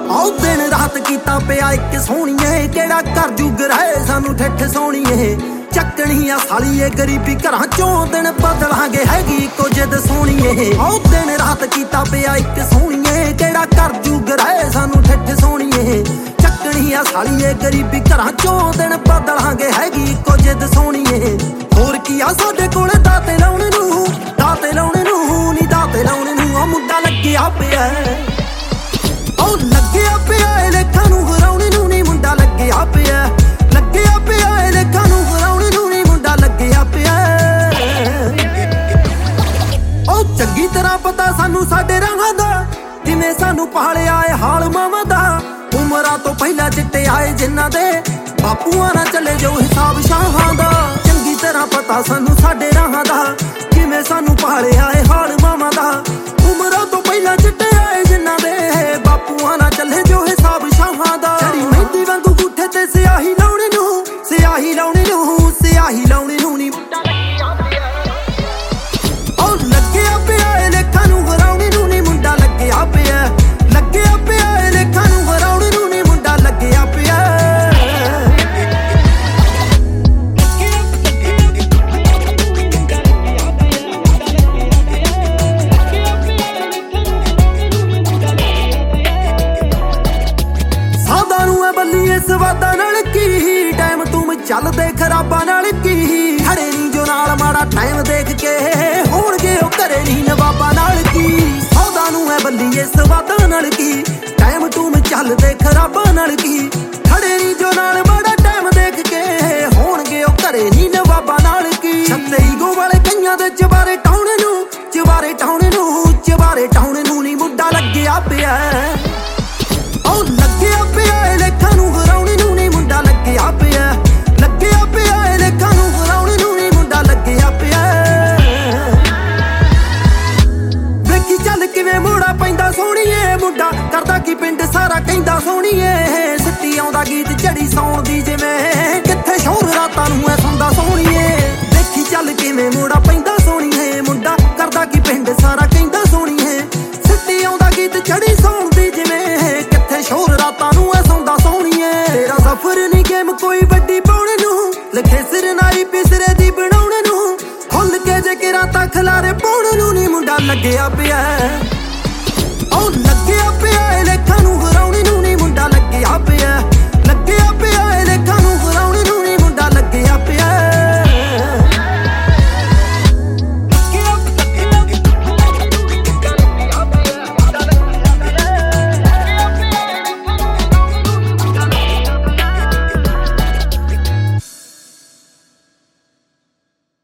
आओ दिन रात कीता पिया इक सोहणीए केड़ा कर जुग रहे सानू ठिठ सोहणीए ਚੱਕਣੀ ਆ ਸਾਲੀ ਏ ਗਰੀਬੀ ਘਰਾਂ ਚੋਂ ਦਿਨ ਬਦਲਾਂਗੇ ਹੈਗੀ ਇੱਕੋ ਜਿੱਦ ਸੋਹਣੀਏ ਆਓ ਦਿਨ ਰਾਤ ਕੀਤਾ ਪਿਆ ਇੱਕ ਸੋਹਣੀਏ ਕਿਹੜਾ ਕਰ ਜੂਗ ਰਹੇ ਸਾਨੂੰ ਠਿੱਠ ਸੋਹਣੀਏ ਚੱਕਣੀ ਆ ਸਾਲੀ ਏ ਗਰੀਬੀ ਘਰਾਂ ਚੋਂ ਦਿਨ ਬਦਲਾਂਗੇ ਹੈਗੀ ਇੱਕੋ ਜਿੱਦ ਸੋਹਣੀਏ ਹੋਰ ਕੀ ਆ ਸਾਡੇ ਕੋਲ ਦਾਤੇ ਲਾਉਣ ਨੂੰ ਨੀ ਦਾਤੇ ਲਾਉਣ ਨੂੰ ਆ ਮੁੰਡਾ ਲੱਗਿਆ ਪਿਆ ਉਹ ਲੱਗਿਆ ਪਿਆ ਏ ਲੇਖਾਂ ਨੂੰ ਹਰਾਉਣ ਨੂੰ ਨੀ ਮੁੰਡਾ ਲੱਗਿਆ ਪਿਆ ਏ ਲੇਖਾਂ ਨੂੰ ਚੰਗੀ ਤਰ੍ਹਾਂ ਪਤਾ ਸਾਨੂੰ ਸਾਡੇ ਰਾਹਾਂ ਦਾ ਜਿਵੇਂ ਸਾਨੂੰ ਪਾਲਿਆ ਏ ਹਾਲ ਮਾਵਾਂ ਦਾ ਉਮਰਾਂ ਤੋਂ ਪਹਿਲਾਂ ਚਿੱਟੇ ਆਏ ਜਿਨ੍ਹਾਂ ਦੇ ਬਾਪੂਆਂ ਨਾਲ ਚੱਲੇ ਜੋ ਹਿਸਾਬ ਸ਼ਾਹਾਂ ਦਾ ਚੰਗੀ ਤਰ੍ਹਾਂ ਪਤਾ ਸਾਨੂੰ ਸਾਡੇ ਰਾਹਾਂ ਦਾ ਜਿਵੇਂ ਸਾਨੂੰ ਪਾਲਿਆ ਏ ਹਾਲ ਮਾਵਾਂ ਦਾ ਉਮਰਾਂ ਤੋਂ ਪਹਿਲਾਂ ਚਿੱਟੇ ਆਏ ਜਿਨ੍ਹਾਂ ਦੇ ਬਾਪੂਆਂ ਨਾਲ ਚੱਲੇ ਜੋ ਹਿਸਾਬ ਸ਼ਾਹਾਂ ਦਾ ਜਿਹੜੀ ਮਹਿੰਦੀ ਵਾਂਗੂ ਗੁੱਠੇ ਤੇ ਸਿਆਹੀ ਲਾਉਣੇ ਨੂੰ ਨੀ ਲੱਗਿਆ ਪਿਆ ਏ ਲੇਖਾਂ ਨੂੰ ਹਰਾਉਣ ਨੂੰ ਨੀ ਮੁੰਡਾ ਲੱਗਿਆ ਪਿਆ ਏ ਲੇਖਾਂ ਨੂੰ ਹਰਾਉਣ ਨੂੰ ਨੀ ਮੁੰਡਾ ਲੱਗਿਆ ਪਿਆ ਸਾਦਾ ਨੂੰ ਐ ਬੱਲੀ ਇਸ ਵਾਦਾ ਨਾਲ ਕੀ ਟਾਈਮ ਤੂੰ ਚੱਲਦੇ ਖਰਾਬਾਂ ਨਾਲ ਕੀ ਖੜੇ ਨੀ ਜੋ ਨਾਲ ਮਾੜਾ ਟਾਈਮ ਦੇਖ ਕੇ ਹੋਣਗੇ ਉਹ ਘਰੇ ਨੀ ਨਵਾਬਾਂ ਨਾਲ ਕੀ ਸੌਦਾ ਨੂੰ ਐ ਬੱਲੀ ਇਸ ਵਾਦਾਂ ਨਾਲ ਕੀ ਟਾਈਮ ਤੂੰ ਚੱਲਦੇ ਖਰਾਬਾਂ ਨਾਲ ਕੀ ਖੜੇ ਨੀ ਜੋ ਨਾਲ ਮਾੜਾ ਟਾਈਮ ਦੇਖ ਕੇ ਹੋਣਗੇ ਉਹ ਘਰੇ ਨੀ ਨਵਾਬਾਂ ਨਾਲ ਕੀ ਛੱਤੇ ਈਗੋ ਵਾਲੇ ਕਈਆਂ ਦੇ ਚਵਾਰੇ ਟਾਉਣ ਨੂੰ ਨੀ ਮੁੰਡਾ ਲੱਗਿਆ ਪਿਆ ਉਹ ਲੱਗਿਆ ਪਿਆ ਏ ਲੇਖਾਂ ਨੂੰ ਹਰਾਉਣ ਨੂੰ ਨੀ ਮੁੰਡਾ ਲੱਗਿਆ ਪਿਆ ਏ ਲੇਖਾਂ ਨੂੰ ਹਰਾਉਣ ਨੂੰ ਨੀ ਮੁੰਡਾ ਲੱਗਿਆ ਪਿਆ ਵੇਖੀ ਚੱਲ ਕਿਵੇਂ ਮੋੜਾ ਪੈਂਦਾ ਸੋਹਣੀਏ ਮੁੰਡਾ ਕਰਦਾ ਕੀ ਪਿੰਡ ਸਾਰਾ ਕਹਿੰਦਾ ਸੋਹਣੀਏ ਸਿੱਟੀ ਆਉਂਦਾ ਗੀਤ ਝੜੀ ਸੌਣ ਦੀ ਜਿਵੇਂ ਕਿੱਥੇ ਸ਼ੌਰ ਰਾਤਾਂ ਨੂੰ ਐ ਸੁਣਦਾ ਸੋਹਣੀਏ ਵੇਖੀ ਚੱਲ ਕਿਵੇਂ ਮੋੜਾ ਪੈਂਦਾ ਸੋਹਣੀਏ ਮੁੰਡਾ ਕਰਦਾ ਕੀ ਪਿੰਡ ਸਾਰਾ ਕਹਿੰਦਾ ਸੋਹਣੀਏ ਸਿੱਟੀ ਆਉਂਦਾ ਗੀਤ ਝੜੀ ਸੌਣ ਦੀ ਜਿਵੇਂ ਕਿੱਥੇ ਸ਼ੌਰ ਰਾਤਾਂ ਨੂੰ ਐ ਸੁਣਦਾ ਸੋਹਣੀਏ ਤੇਰਾ ਸਫ਼ਰ ਨੀ ਗੇਮ ਕੋਈ ਵੱਡੀ ਪਾਉਣ ਨੂੰ ਲਿਖੇ ਸਿਰ ਨਾਈ ਪਿਸਰੇ ਦੀ ਬਣਾਉਣ ਨੂੰ ਖੁੱਲ ਕੇ ਜੇ ਕਿਰਾਂ ਤਾਂ ਖਲਾਰੇ ਪਾਉਣ ਨੂੰ ਨੀ ਮੁੰਡਾ ਲੱਗਿਆ ਪਿਆ